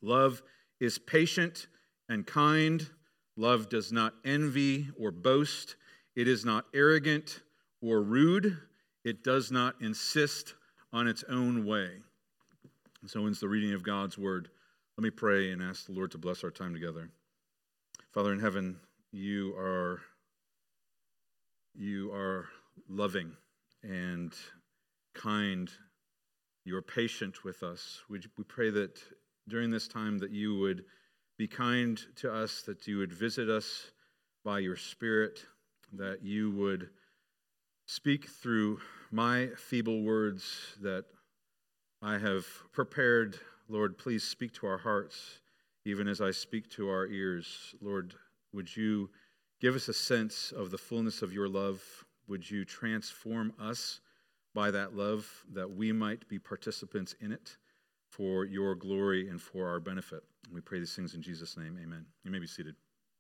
Love is patient and kind. Love does not envy or boast. It is not arrogant or rude. It does not insist on its own way. And so ends the reading of God's word. Let me pray and ask the Lord to bless our time together. Father in heaven, you are loving and kind. You are patient with us. We pray that during this time that you would be kind to us, that you would visit us by your Spirit, that you would speak through my feeble words that I have prepared. Lord, please speak to our hearts, even as I speak to our ears. Lord, would you give us a sense of the fullness of your love? Would you transform us by that love, that we might be participants in it for your glory and for our benefit? And we pray these things in Jesus' name. Amen. You may be seated.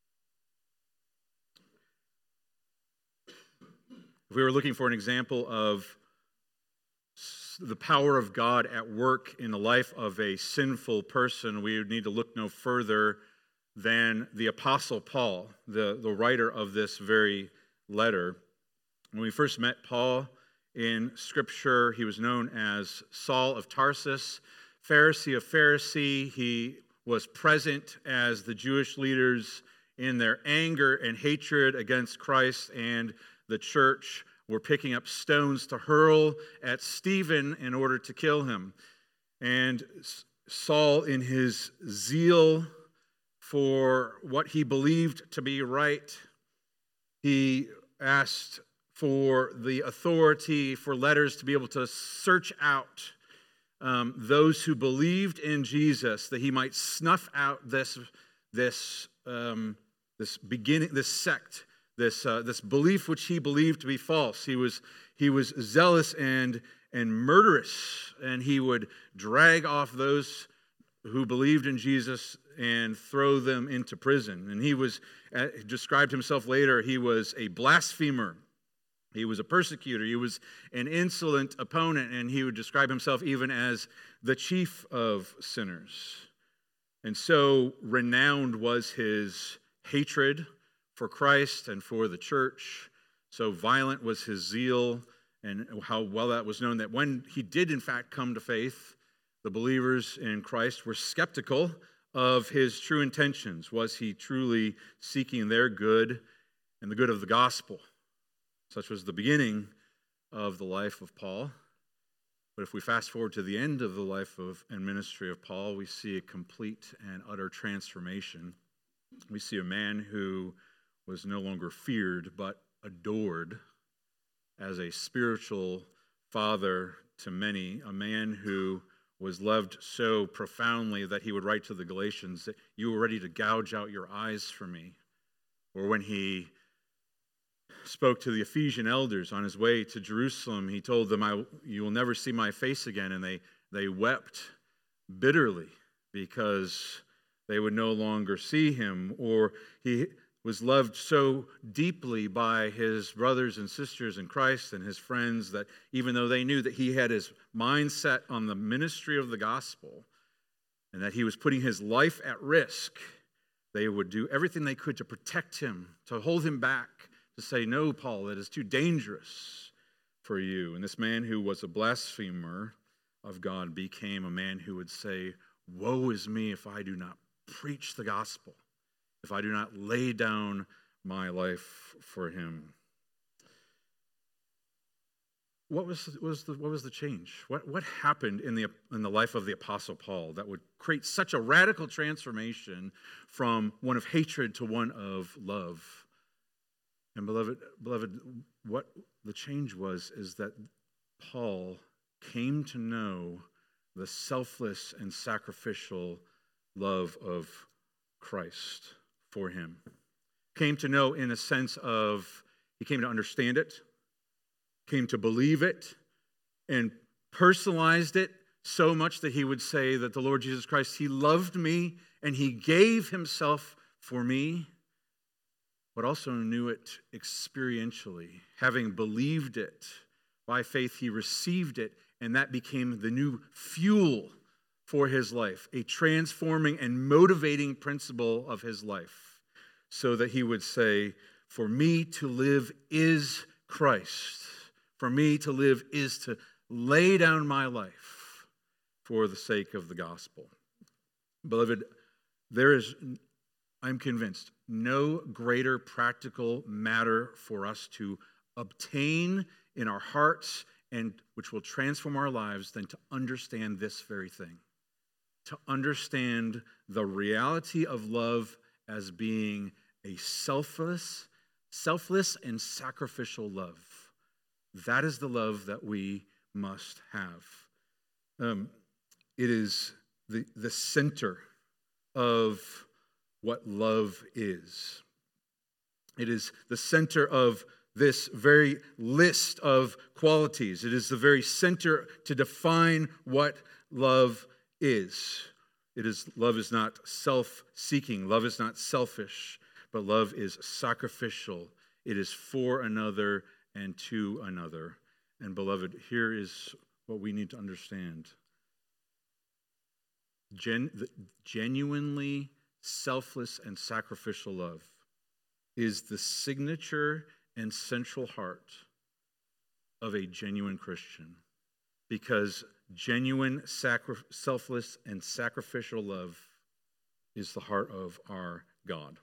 If we were looking for an example of the power of God at work in the life of a sinful person, we would need to look no further than the Apostle Paul, the writer of this very letter. When we first met Paul in Scripture, he was known as Saul of Tarsus, Pharisee of Pharisee. He was present as the Jewish leaders in their anger and hatred against Christ and the church were picking up stones to hurl at Stephen in order to kill him. And Saul, in his zeal for what he believed to be right, he asked for the authority for letters to be able to search out those who believed in Jesus, that he might snuff out this sect, this belief which he believed to be false. He was zealous and murderous, and he would drag off those who believed in Jesus and throw them into prison. And he described himself later, he was a blasphemer. He was a persecutor. He was an insolent opponent, and he would describe himself even as the chief of sinners. And so renowned was his hatred for Christ and for the church. So violent was his zeal, and how well that was known that when he did in fact come to faith, the believers in Christ were skeptical of his true intentions. Was he truly seeking their good and the good of the gospel? Such was the beginning of the life of Paul. But if we fast forward to the end of the life and ministry of Paul, we see a complete and utter transformation. We see a man who was no longer feared, but adored as a spiritual father to many, a man who was loved so profoundly that he would write to the Galatians that you were ready to gouge out your eyes for me. Or when he spoke to the Ephesian elders on his way to Jerusalem, he told them, you will never see my face again. And they wept bitterly because they would no longer see him. Or he was loved so deeply by his brothers and sisters in Christ and his friends that even though they knew that he had his mind set on the ministry of the gospel and that he was putting his life at risk, they would do everything they could to protect him, to hold him back, to say, no, Paul, that is too dangerous for you. And this man who was a blasphemer of God became a man who would say, woe is me if I do not preach the gospel, if I do not lay down my life for him. What was the change? What happened in the life of the Apostle Paul that would create such a radical transformation from one of hatred to one of love? And beloved, what the change was is that Paul came to know the selfless and sacrificial love of Christ for him. Came to know in a sense of, he came to understand it, came to believe it, and personalized it so much that he would say that the Lord Jesus Christ, he loved me and he gave himself for me, but also knew it experientially. Having believed it by faith, he received it, and that became the new fuel for his life, a transforming and motivating principle of his life, so that he would say, for me to live is Christ. For me to live is to lay down my life for the sake of the gospel. Beloved, there is, I'm convinced, no greater practical matter for us to obtain in our hearts and which will transform our lives than to understand this very thing. To understand the reality of love as being a selfless and sacrificial love. That is the love that we must have. It is the center of what love is. It is the center of this very list of qualities. It is the very center to define what love is. Love is not self-seeking. Love is not selfish, but love is sacrificial. It is for another and to another. And beloved, here is what we need to understand. Genuinely selfless and sacrificial love is the signature and central heart of a genuine Christian, because genuine selfless and sacrificial love is the heart of our God.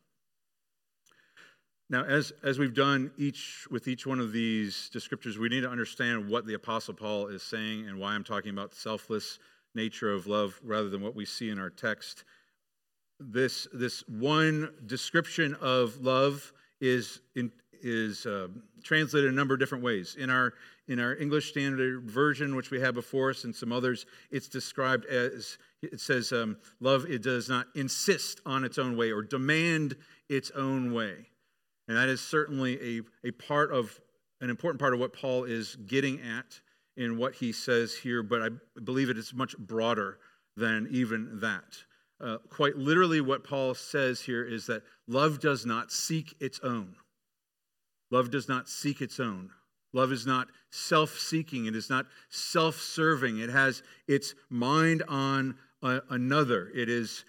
Now, as we've done with each one of these descriptors, we need to understand what the Apostle Paul is saying and why I'm talking about the selfless nature of love rather than what we see in our text. This one description of love is translated a number of different ways. In our English Standard Version, which we have before us, and some others, it's described as, it says, love, it does not insist on its own way or demand its own way. And that is certainly an important part of what Paul is getting at in what he says here, but I believe it is much broader than even that. Quite literally, what Paul says here is that love does not seek its own. Love does not seek its own. Love is not self-seeking. It is not self-serving. It has its mind on another. It is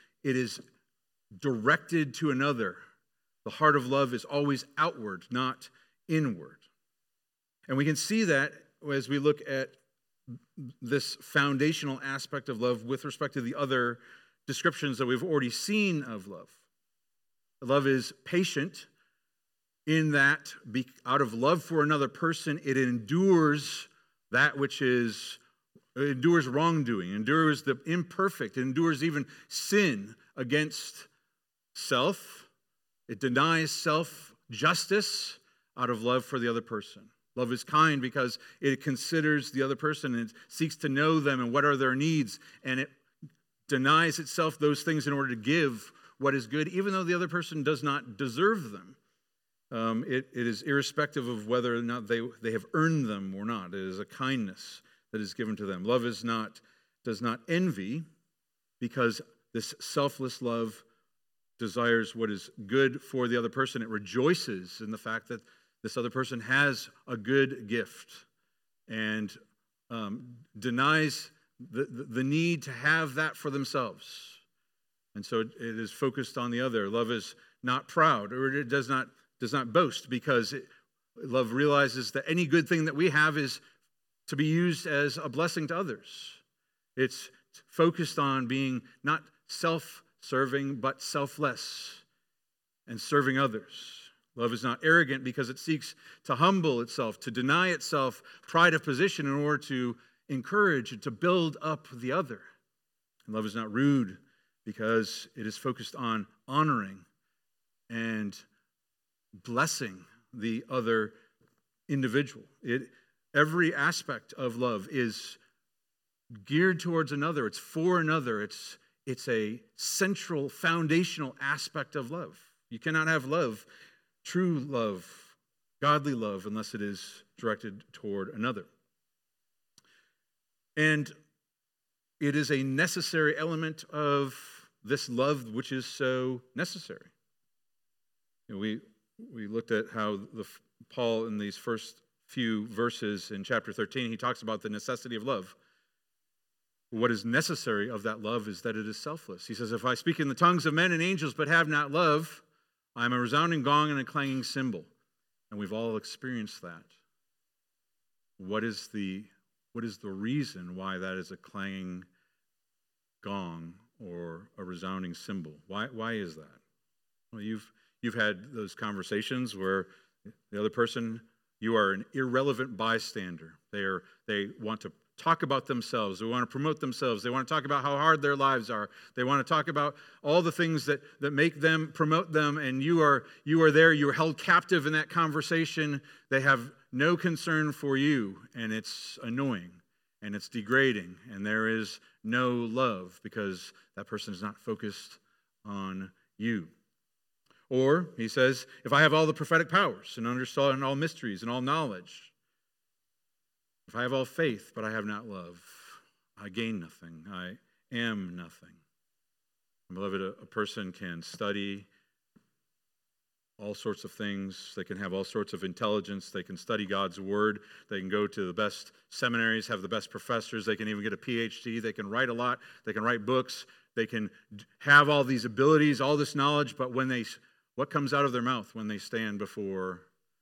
directed to another. The heart of love is always outward, not inward. And we can see that as we look at this foundational aspect of love with respect to the other descriptions that we've already seen of love. Love is patient in that out of love for another person, it endures that which is, it endures wrongdoing, endures the imperfect, it endures even sin against self. It denies self-justice out of love for the other person. Love is kind because it considers the other person and seeks to know them and what are their needs, and it denies itself those things in order to give what is good, even though the other person does not deserve them. It is irrespective of whether or not they have earned them or not. It is a kindness that is given to them. Love does not envy, because this selfless love desires what is good for the other person. It rejoices in the fact that this other person has a good gift and denies the need to have that for themselves. And so it is focused on the other. Love is not proud, or it does not boast, because love realizes that any good thing that we have is to be used as a blessing to others. It's focused on being not self-serving, but selfless and serving others. Love is not arrogant because it seeks to humble itself, to deny itself pride of position in order to encourage and to build up the other. And love is not rude because it is focused on honoring and blessing the other individual. Every aspect of love is geared towards another. It's for another. It's a central, foundational aspect of love. You cannot have love, true love, godly love, unless it is directed toward another. And it is a necessary element of this love which is so necessary. We looked at how Paul in these first few verses in chapter 13, he talks about the necessity of love. What is necessary of that love is that it is selfless. He says, if I speak in the tongues of men and angels but have not love, I am a resounding gong and a clanging cymbal. And we've all experienced that. What is the reason why that is a clanging gong or a resounding cymbal? Why is that? Well, you've had those conversations where the other person, you are an irrelevant bystander. They want to talk about themselves. They want to promote themselves. They want to talk about how hard their lives are. They want to talk about all the things that make them, promote them, and you are there. You're held captive in that conversation. They have no concern for you, and it's annoying, and it's degrading, and there is no love because that person is not focused on you. Or, he says, if I have all the prophetic powers and understand all mysteries and all knowledge, if I have all faith, but I have not love, I gain nothing. I am nothing. Beloved, a person can study all sorts of things. They can have all sorts of intelligence. They can study God's word. They can go to the best seminaries, have the best professors. They can even get a PhD. They can write a lot. They can write books. They can have all these abilities, all this knowledge, but what comes out of their mouth when they stand before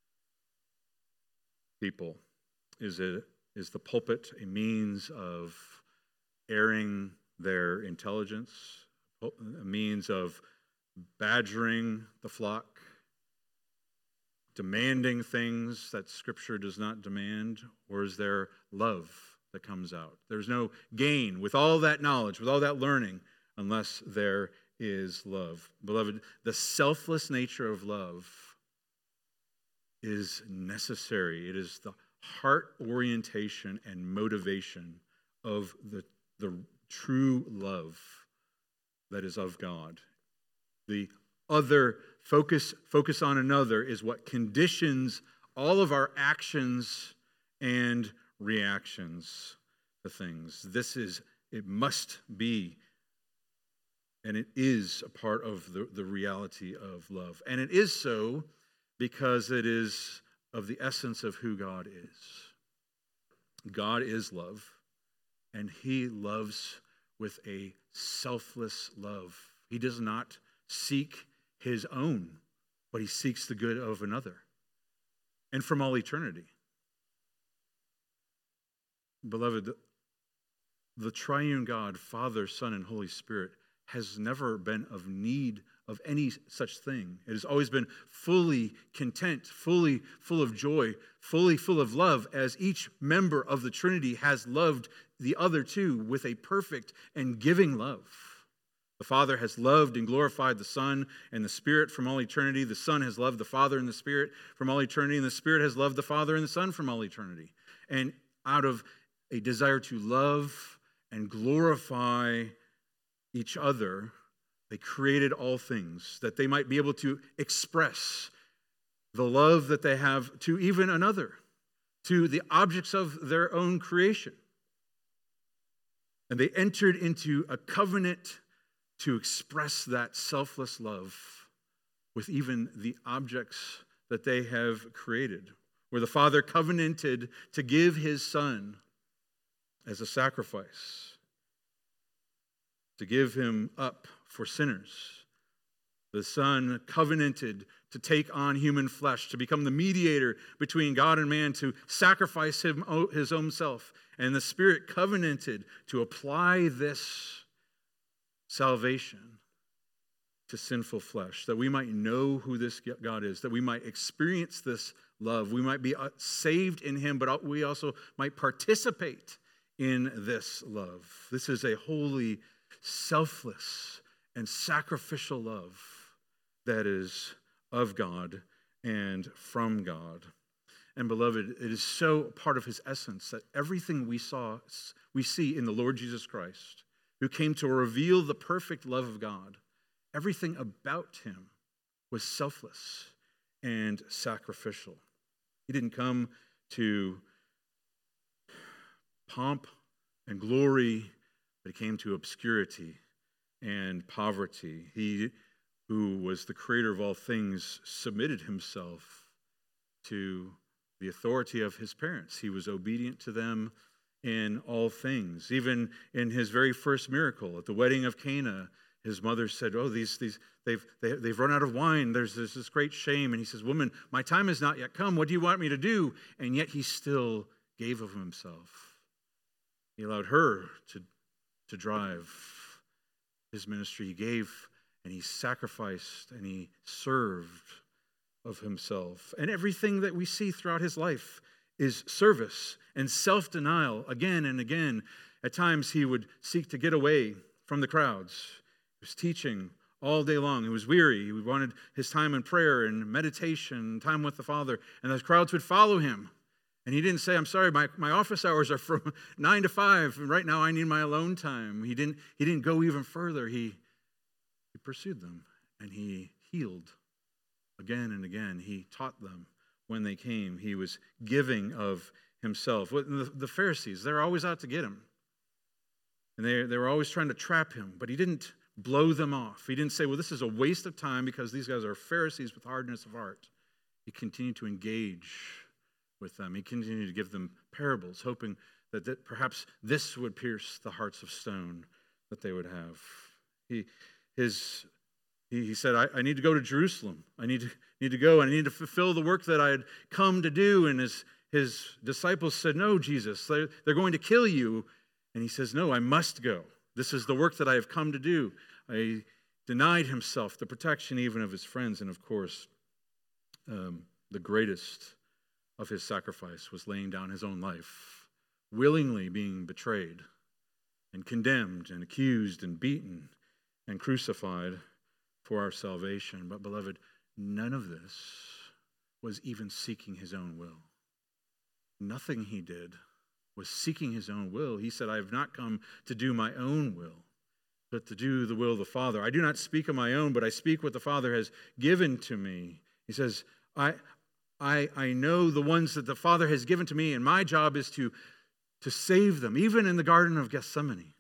people? Is the pulpit a means of airing their intelligence, a means of badgering the flock, demanding things that Scripture does not demand, or is there love that comes out? There's no gain with all that knowledge, with all that learning, unless there is love. Beloved, the selfless nature of love is necessary. It is the heart orientation and motivation of the true love that is of God. The other focus on another is what conditions all of our actions and reactions to things. It must be, and it is a part of the reality of love. And it is so because it is of the essence of who God is. God is love, and He loves with a selfless love. He does not seek His own, but He seeks the good of another, and from all eternity. Beloved, the triune God, Father, Son, and Holy Spirit, has never been of need of any such thing. It has always been fully content, fully full of joy, fully full of love, as each member of the Trinity has loved the other two with a perfect and giving love. The Father has loved and glorified the Son and the Spirit from all eternity. The Son has loved the Father and the Spirit from all eternity, and the Spirit has loved the Father and the Son from all eternity. And out of a desire to love and glorify each other, they created all things that they might be able to express the love that they have to even another, to the objects of their own creation. And they entered into a covenant to express that selfless love with even the objects that they have created, where the Father covenanted to give His Son as a sacrifice, to give Him up for sinners. The Son covenanted to take on human flesh, to become the mediator between God and man, to sacrifice His own self. And the Spirit covenanted to apply this salvation to sinful flesh, that we might know who this God is, that we might experience this love, we might be saved in Him, but we also might participate in this love. This is a holy, selfless, and sacrificial love that is of God and from God. And beloved, it is so part of His essence that everything we see in the Lord Jesus Christ, who came to reveal the perfect love of God, everything about Him was selfless and sacrificial. He didn't come to pomp and glory, but He came to obscurity and poverty. He, who was the creator of all things, submitted Himself to the authority of His parents. He was obedient to them in all things. Even in his very first miracle at the wedding of Cana, his mother said, "Oh, they've run out of wine. There's this great shame." And he says, "Woman, my time has not yet come. What do you want me to do?" And yet he still gave of himself. He allowed her to drive his ministry. He gave and he sacrificed and he served of himself. And everything that we see throughout his life is service and self-denial again and again. At times he would seek to get away from the crowds. He was teaching all day long. He was weary. He wanted his time in prayer and meditation, time with the Father. And those crowds would follow him. And he didn't say, "I'm sorry, my office hours are from 9 to 5, and right now I need my alone time." He didn't go even further. He pursued them, and he healed again and again. He taught them when they came. He was giving of himself. The Pharisees, they're always out to get him. And they were always trying to trap him, but he didn't blow them off. He didn't say, "Well, this is a waste of time because these guys are Pharisees with hardness of heart." He continued to engage with them. He continued to give them parables, hoping that perhaps this would pierce the hearts of stone that they would have. He said, I need to go to Jerusalem. I need to go. I need to fulfill the work that I had come to do. And his disciples said, "No, Jesus, they're going to kill you." And he says, "No, I must go. This is the work that I have come to do." He denied himself the protection even of his friends. And of course, the greatest of his sacrifice was laying down his own life, willingly being betrayed and condemned and accused and beaten and crucified for our salvation. But beloved, none of this was even seeking his own will. Nothing he did was seeking his own will. He said, "I have not come to do my own will, but to do the will of the Father. I do not speak of my own, but I speak what the Father has given to me." He says, I know the ones that the Father has given to me, and my job is to save them, even in the Garden of Gethsemane.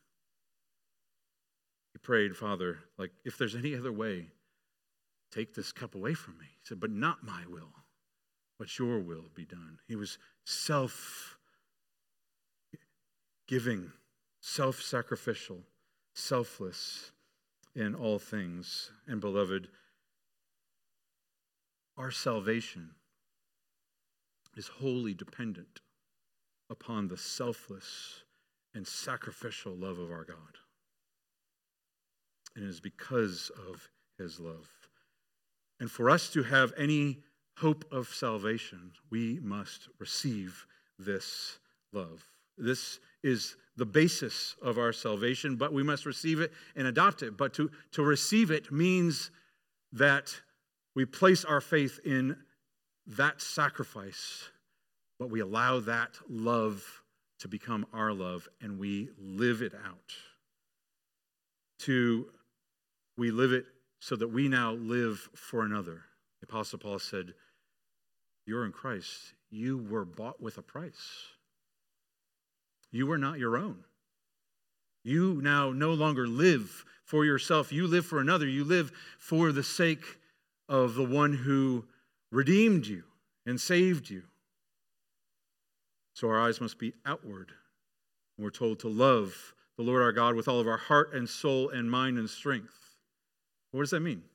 He prayed, "Father, like if there's any other way, take this cup away from me." He said, "But not my will, but your will be done." He was self-giving, self-sacrificial, selfless in all things. And beloved, our salvation is wholly dependent upon the selfless and sacrificial love of our God. And it is because of his love. And for us to have any hope of salvation, we must receive this love. This is the basis of our salvation, but we must receive it and adopt it. But to receive it means that we place our faith in that sacrifice, but we allow that love to become our love, and we live it out. We live it so that we now live for another. The Apostle Paul said, "You're in Christ. You were bought with a price. You were not your own. You now no longer live for yourself. You live for another. You live for the sake of the one who redeemed you and saved you." So our eyes must be outward. We're told to love the Lord our God with all of our heart and soul and mind and strength. What does that mean?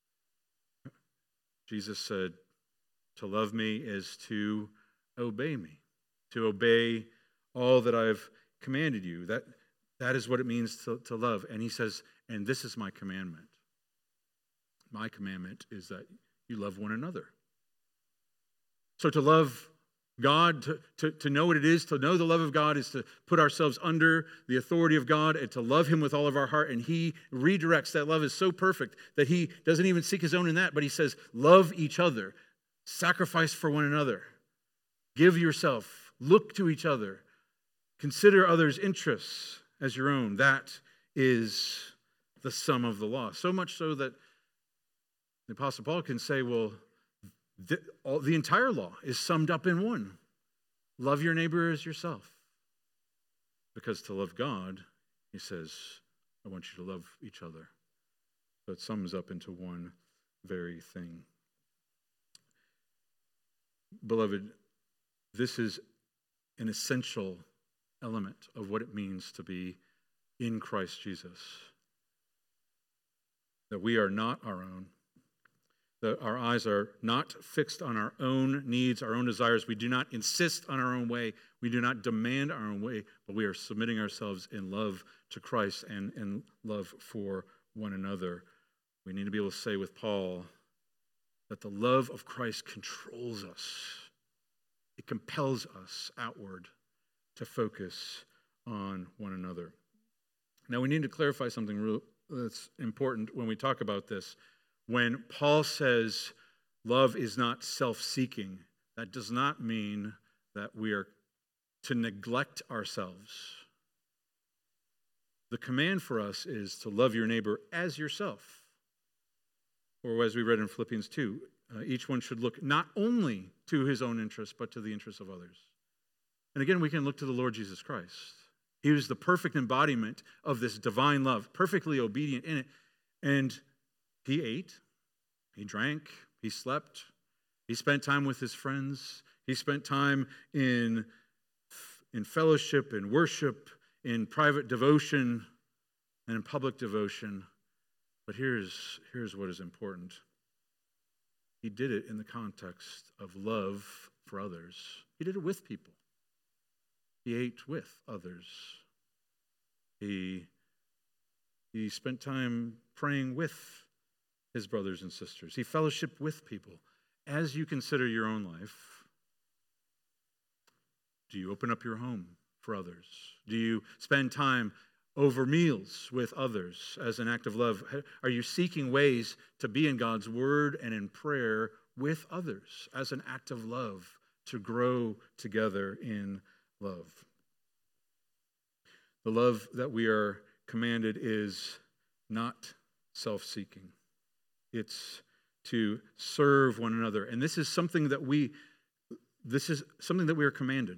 Jesus said, to love me is to obey me, to obey all that I've commanded you. That is what it means to love. And he says, and this is my commandment. My commandment is that you love one another. So to love God, to know what it is, to know the love of God is to put ourselves under the authority of God and to love him with all of our heart. And he redirects. That love is so perfect that he doesn't even seek his own in that, but he says, love each other, sacrifice for one another, give yourself, look to each other, consider others' interests as your own. That is the sum of the law. So much so that the Apostle Paul can say, well, the entire law is summed up in one. Love your neighbor as yourself. Because to love God, he says, I want you to love each other. So it sums up into one very thing. Beloved, this is an essential element of what it means to be in Christ Jesus. That we are not our own. That our eyes are not fixed on our own needs, our own desires. We do not insist on our own way. We do not demand our own way, but we are submitting ourselves in love to Christ and in love for one another. We need to be able to say with Paul that the love of Christ controls us. It compels us outward to focus on one another. Now we need to clarify something that's important when we talk about this. When Paul says love is not self-seeking, that does not mean that we are to neglect ourselves. The command for us is to love your neighbor as yourself. Or as we read in Philippians 2, each one should look not only to his own interests, but to the interests of others. And again, we can look to the Lord Jesus Christ. He was the perfect embodiment of this divine love, perfectly obedient in it. And he ate, he drank, he slept, he spent time with his friends, he spent time in fellowship, in worship, in private devotion, and in public devotion. But here's what is important. He did it in the context of love for others. He did it with people. He ate with others. He spent time praying with his brothers and sisters. He fellowshiped with people. As you consider your own life, do you open up your home for others? Do you spend time over meals with others as an act of love? Are you seeking ways to be in God's word and in prayer with others as an act of love, to grow together in love? The love that we are commanded is not self-seeking. It's to serve one another. And this is something that we are commanded.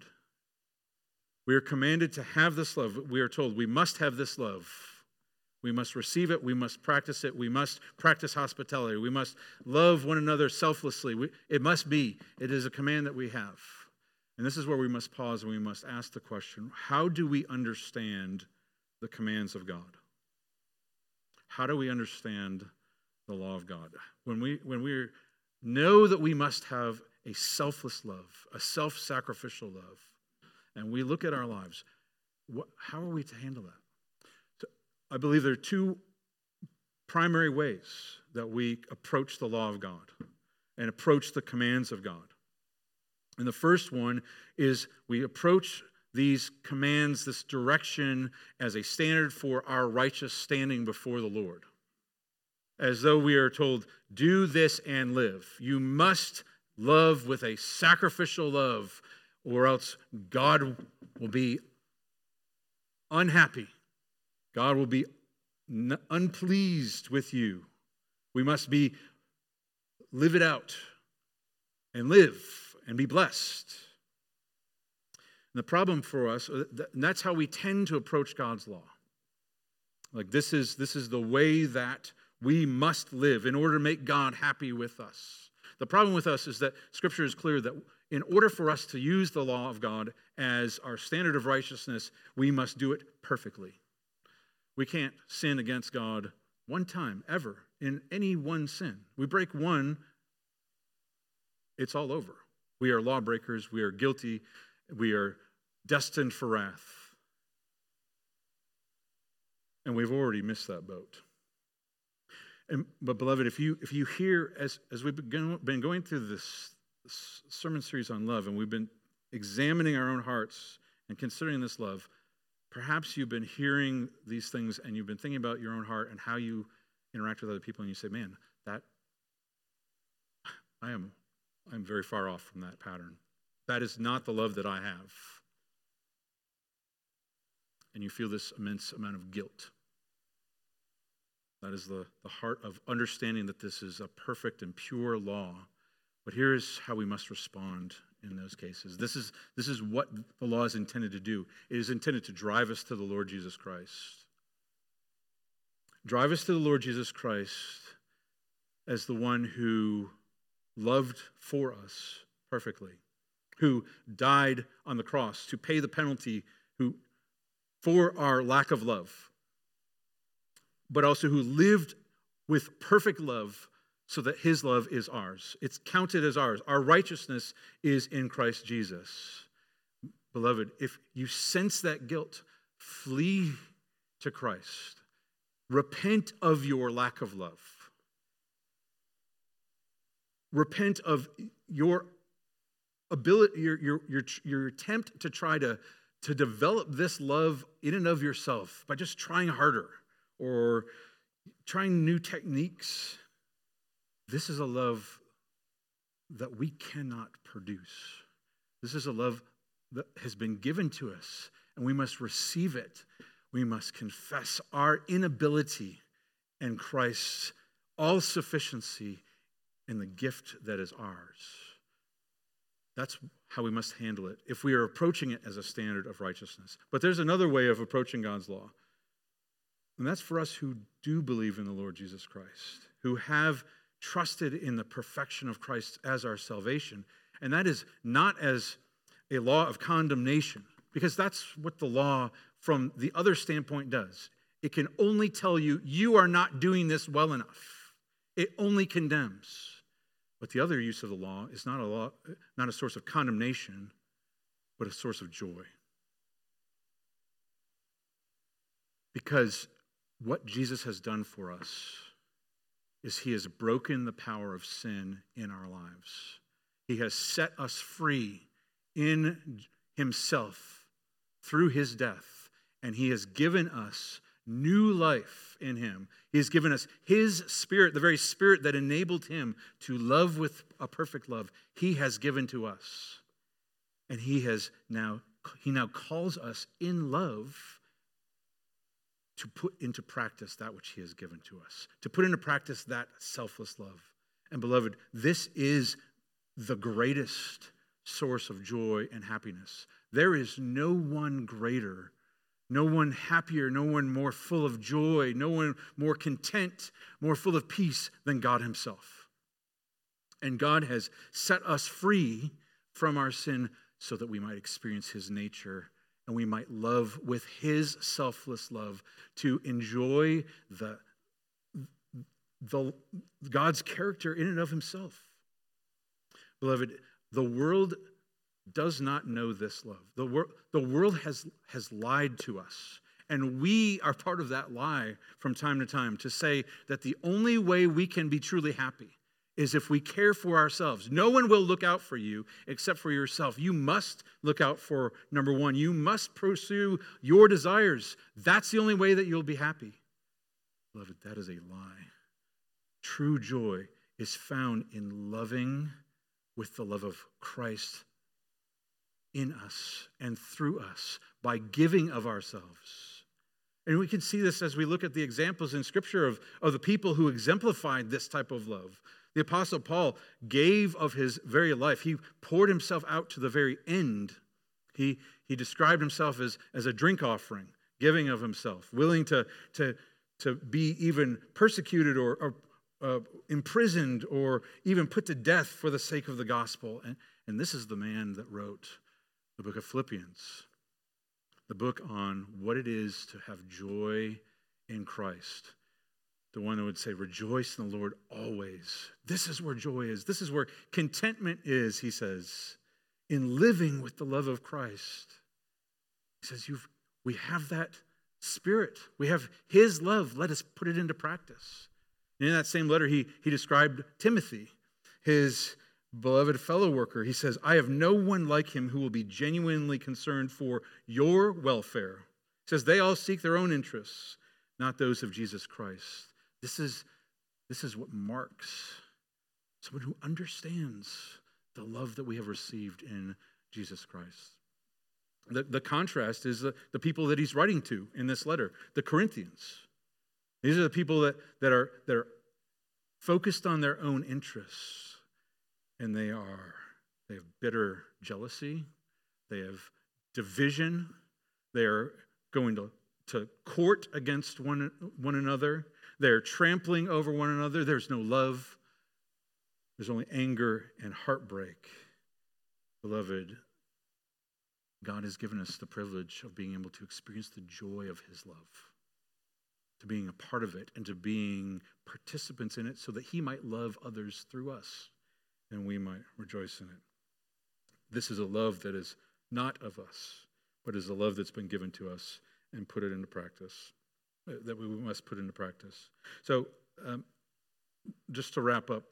We are commanded to have this love. We are told we must have this love. We must receive it. We must practice it. We must practice hospitality. We must love one another selflessly. It must be. It is a command that we have. And this is where we must pause and we must ask the question, how do we understand the commands of God? How do we understand the law of God? When we know that we must have a selfless love, a self-sacrificial love, and we look at our lives, how are we to handle that? So I believe there are two primary ways that we approach the law of God and approach the commands of God. And the first one is we approach these commands, this direction, as a standard for our righteous standing before the Lord. As though we are told, do this and live. You must love with a sacrificial love, or else God will be unhappy. God will be unpleased with you. We must live it out and live and be blessed. And the problem for us, and that's how we tend to approach God's law. Like this is the way that we must live in order to make God happy with us. The problem with us is that Scripture is clear that in order for us to use the law of God as our standard of righteousness, we must do it perfectly. We can't sin against God one time, ever, in any one sin. We break one, it's all over. We are lawbreakers, we are guilty, we are destined for wrath. And we've already missed that boat. But beloved, if you hear, as we've been going through this sermon series on love, and we've been examining our own hearts and considering this love, perhaps you've been hearing these things and you've been thinking about your own heart and how you interact with other people, and you say, man, I'm very far off from that pattern. That is not the love that I have. And you feel this immense amount of guilt. That is the heart of understanding that this is a perfect and pure law. But here is how we must respond in those cases. This is what the law is intended to do. It is intended to drive us to the Lord Jesus Christ. Drive us to the Lord Jesus Christ as the one who loved for us perfectly, who died on the cross to pay the penalty who for our lack of love, but also who lived with perfect love so that his love is ours. It's counted as ours. Our righteousness is in Christ Jesus. Beloved, if you sense that guilt, flee to Christ. Repent of your lack of love. Repent of your ability, your attempt to try to develop this love in and of yourself by just trying harder or trying new techniques. This is a love that we cannot produce. This is a love that has been given to us, and we must receive it. We must confess our inability and Christ's all-sufficiency in the gift that is ours. That's how we must handle it if we are approaching it as a standard of righteousness. But there's another way of approaching God's law, and that's for us who do believe in the Lord Jesus Christ, who have trusted in the perfection of Christ as our salvation. And that is not as a law of condemnation, because that's what the law from the other standpoint does. It can only tell you, you are not doing this well enough. It only condemns. But the other use of the law is not a source of condemnation, but a source of joy. Because what Jesus has done for us is he has broken the power of sin in our lives. He has set us free in himself through his death, and he has given us new life in him. He has given us his Spirit, the very Spirit that enabled him to love with a perfect love. He has given to us, and he now calls us in love to put into practice that which he has given to us, to put into practice that selfless love. And beloved, this is the greatest source of joy and happiness. There is no one greater, no one happier, no one more full of joy, no one more content, more full of peace than God himself. And God has set us free from our sin so that we might experience his nature and we might love with his selfless love, to enjoy the God's character in and of himself. Beloved, the world does not know this love. The world has lied to us. And we are part of that lie from time to time, to say that the only way we can be truly happy is if we care for ourselves. No one will look out for you except for yourself. You must look out for, number one, you must pursue your desires. That's the only way that you'll be happy. Beloved, that is a lie. True joy is found in loving with the love of Christ in us and through us by giving of ourselves. And we can see this as we look at the examples in Scripture of the people who exemplified this type of love. The Apostle Paul gave of his very life. He poured himself out to the very end. He described himself as a drink offering, giving of himself, willing to be even persecuted or imprisoned or even put to death for the sake of the gospel. And this is the man that wrote the book of Philippians, the book on what it is to have joy in Christ. The one that would say, rejoice in the Lord always. This is where joy is. This is where contentment is, he says, in living with the love of Christ. He says, we have that Spirit. We have his love. Let us put it into practice. And in that same letter, he described Timothy, his beloved fellow worker. He says, I have no one like him who will be genuinely concerned for your welfare. He says, they all seek their own interests, not those of Jesus Christ. This is what marks someone who understands the love that we have received in Jesus Christ. The contrast is the people that he's writing to in this letter, the Corinthians. These are the people that are focused on their own interests, and they have bitter jealousy, they have division, they are going to court against one another. They're trampling over one another. There's no love. There's only anger and heartbreak. Beloved, God has given us the privilege of being able to experience the joy of his love, to being a part of it, and to being participants in it so that he might love others through us and we might rejoice in it. This is a love that is not of us, but is a love that's been given to us and put it into practice, that we must put into practice. So just to wrap up,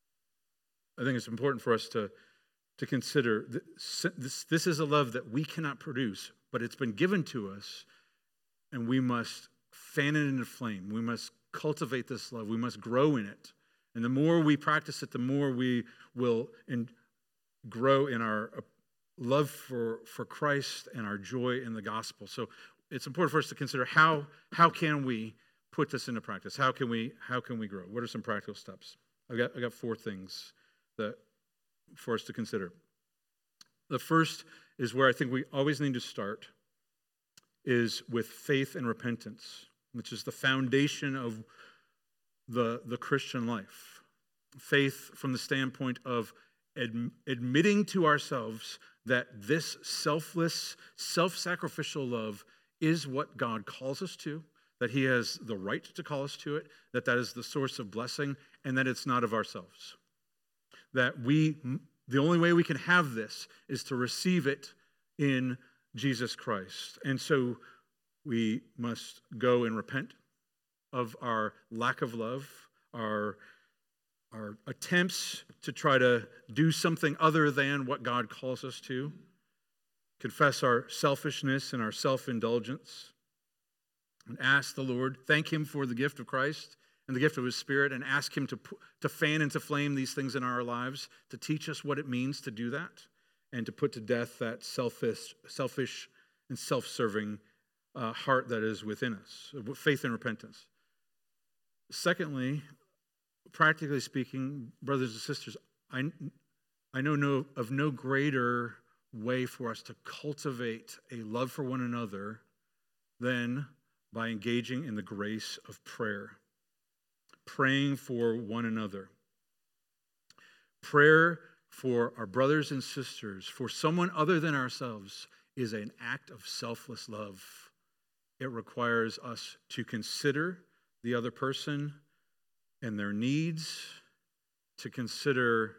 I think it's important for us to consider this is a love that we cannot produce, but it's been given to us, and we must fan it into flame. We must cultivate this love. We must grow in it. And the more we practice it, the more we will grow in our love for Christ and our joy in the gospel. So it's important for us to consider how can we put this into practice? How can we grow? What are some practical steps? I got 4 things that for us to consider. The first is where I think we always need to start, is with faith and repentance, which is the foundation of the Christian life. Faith from the standpoint of admitting to ourselves that this selfless, self-sacrificial love is what God calls us to, that he has the right to call us to it, that is the source of blessing, and that it's not of ourselves. That the only way we can have this is to receive it in Jesus Christ. And so we must go and repent of our lack of love, our attempts to try to do something other than what God calls us to, confess our selfishness and our self-indulgence, and ask the Lord, thank him for the gift of Christ and the gift of his Spirit, and ask him to fan into flame these things in our lives, to teach us what it means to do that, and to put to death that selfish and self-serving heart that is within us, faith and repentance. Secondly, practically speaking, brothers and sisters, I know of no greater way for us to cultivate a love for one another than by engaging in the grace of prayer, praying for one another. Prayer for our brothers and sisters, for someone other than ourselves, is an act of selfless love. It requires us to consider the other person and their needs, to consider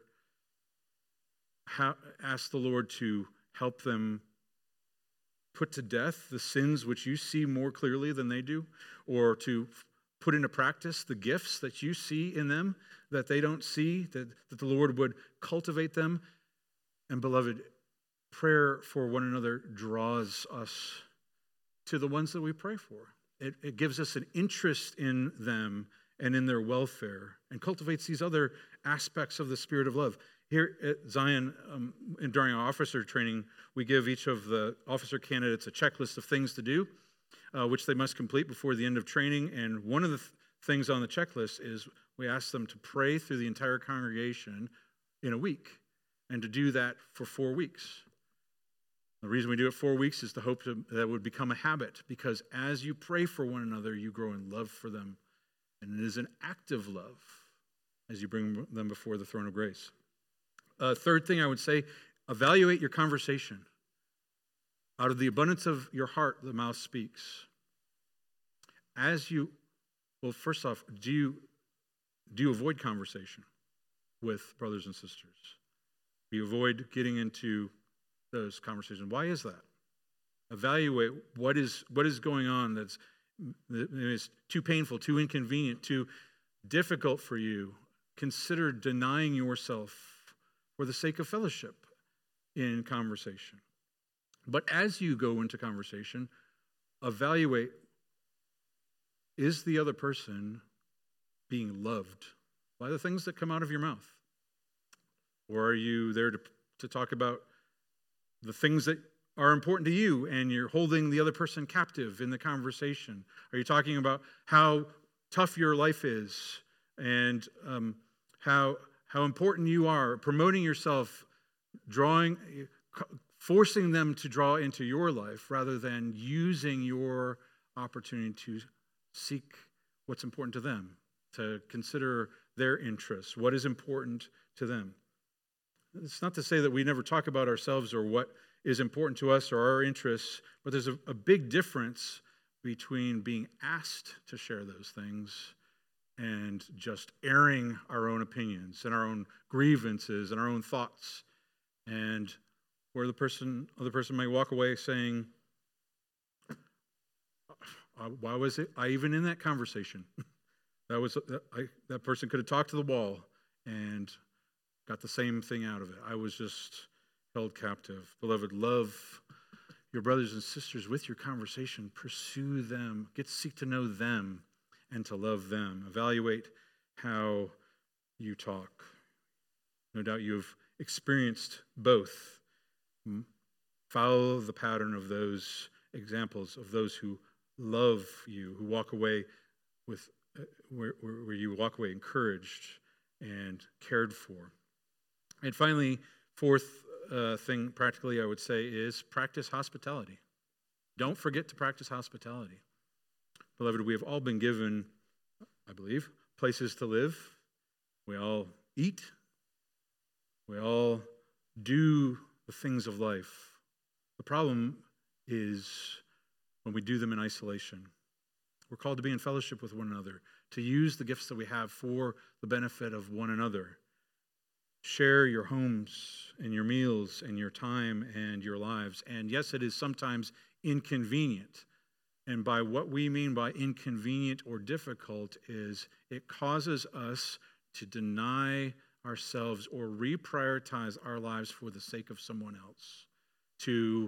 ask the Lord to help them put to death the sins which you see more clearly than they do, or to put into practice the gifts that you see in them that they don't see, that the Lord would cultivate them. And beloved, prayer for one another draws us to the ones that we pray for. It gives us an interest in them and in their welfare, and cultivates these other aspects of the spirit of love. Here at Zion, during our officer training, we give each of the officer candidates a checklist of things to do, which they must complete before the end of training. And one of the things on the checklist is we ask them to pray through the entire congregation in a week, and to do that for 4 weeks. The reason we do it 4 weeks is to hope that it would become a habit, because as you pray for one another, you grow in love for them. And it is an active love as you bring them before the throne of grace. Third thing I would say, evaluate your conversation. Out of the abundance of your heart, the mouth speaks. First off, do you avoid conversation with brothers and sisters? Do you avoid getting into those conversations? Why is that? Evaluate what is going on that is too painful, too inconvenient, too difficult for you. Consider denying yourself for the sake of fellowship in conversation. But as you go into conversation, evaluate, is the other person being loved by the things that come out of your mouth? Or are you there to talk about the things that are important to you, and you're holding the other person captive in the conversation? Are you talking about how tough your life is, and how important you are, promoting yourself, forcing them to draw into your life rather than using your opportunity to seek what's important to them, to consider their interests, what is important to them? It's not to say that we never talk about ourselves or what is important to us or our interests, but there's a big difference between being asked to share those things and just airing our own opinions and our own grievances and our own thoughts, and where the other person might walk away saying, why was I even in that conversation? That person could have talked to the wall and got the same thing out of it. I was just held captive. Beloved, love your brothers and sisters with your conversation. Pursue them. Seek to know them and to love them. Evaluate how you talk. No doubt you've experienced both. Follow the pattern of those examples of those who love you, who walk away with where you walk away encouraged and cared for. And finally, fourth thing practically I would say is practice hospitality. Don't forget to practice hospitality. Beloved, we have all been given, I believe, places to live. We all eat. We all do the things of life. The problem is when we do them in isolation. We're called to be in fellowship with one another, to use the gifts that we have for the benefit of one another. Share your homes and your meals and your time and your lives. And yes, it is sometimes inconvenient. And by what we mean by inconvenient or difficult is it causes us to deny ourselves or reprioritize our lives for the sake of someone else, to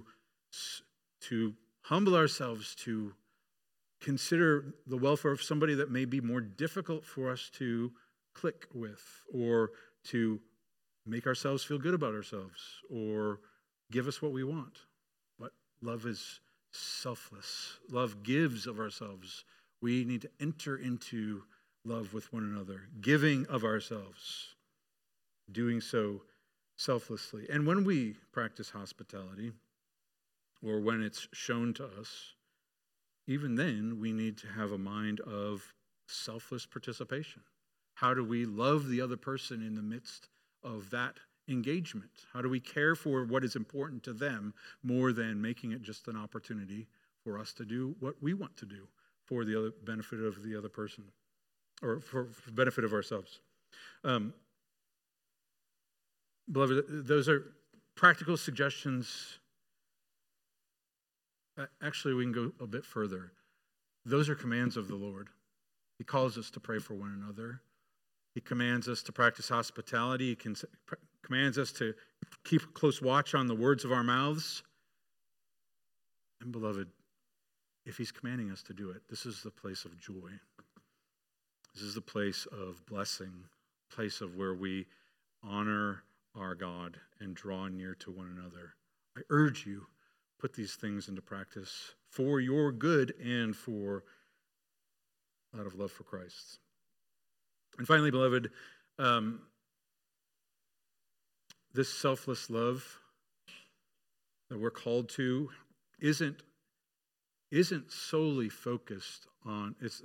humble ourselves, to consider the welfare of somebody that may be more difficult for us to click with, or to make ourselves feel good about ourselves, or give us what we want. But love is selfless. Love gives of ourselves. We need to enter into love with one another, giving of ourselves, doing so selflessly. And when we practice hospitality, or when it's shown to us, even then we need to have a mind of selfless participation. How do we love the other person in the midst of that engagement? How do we care for what is important to them more than making it just an opportunity for us to do what we want to do for the other benefit of the other person, or for benefit of ourselves? Beloved, those are practical suggestions. Actually, we can go a bit further. Those are commands of the Lord. He calls us to pray for one another. He commands us to practice hospitality. He commands us to keep close watch on the words of our mouths. And beloved, if he's commanding us to do it, this is the place of joy. This is the place of blessing, place of where we honor our God and draw near to one another. I urge you, put these things into practice for your good and for out of love for Christ. And finally, beloved, this selfless love that we're called to isn't solely focused on, it's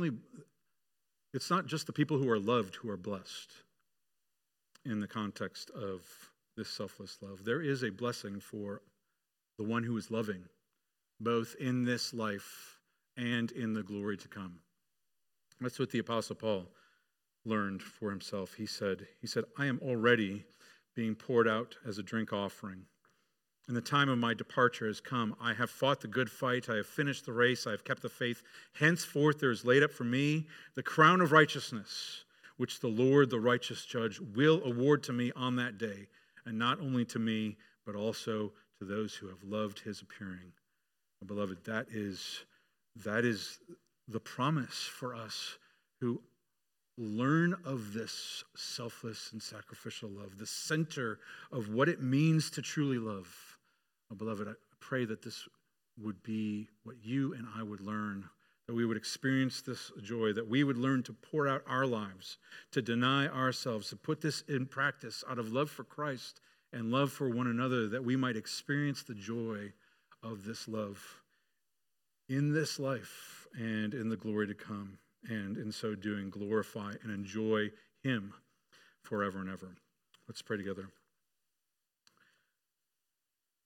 not just the people who are loved who are blessed in the context of this selfless love. There is a blessing for the one who is loving, both in this life and in the glory to come. That's what the Apostle Paul learned for himself. He said, I am already being poured out as a drink offering. And the time of my departure has come. I have fought the good fight. I have finished the race. I have kept the faith. Henceforth there is laid up for me the crown of righteousness, which the Lord, the righteous judge, will award to me on that day. And not only to me, but also to those who have loved his appearing. And beloved, that is the promise for us who learn of this selfless and sacrificial love, the center of what it means to truly love. Oh, beloved, I pray that this would be what you and I would learn, that we would experience this joy, that we would learn to pour out our lives, to deny ourselves, to put this in practice out of love for Christ and love for one another, that we might experience the joy of this love in this life and in the glory to come, and in so doing glorify and enjoy him forever and ever. Let's pray together.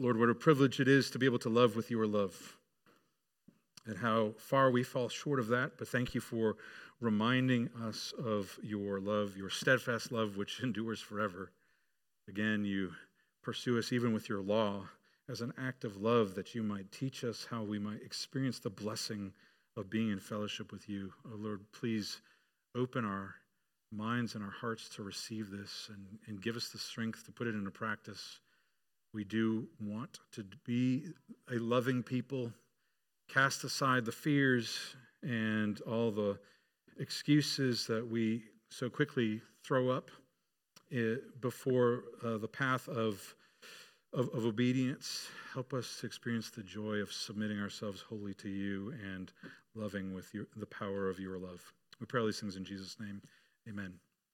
Lord, what a privilege it is to be able to love with your love, and how far we fall short of that. But thank you for reminding us of your love, your steadfast love, which endures forever. Again, you pursue us even with your law as an act of love, that you might teach us how we might experience the blessing of being in fellowship with you. Oh Lord, please open our minds and our hearts to receive this, and give us the strength to put it into practice. We do want to be a loving people, cast aside the fears and all the excuses that we so quickly throw up before the path of obedience. Help us to experience the joy of submitting ourselves wholly to you and loving with the power of your love. We pray all these things in Jesus' name. Amen.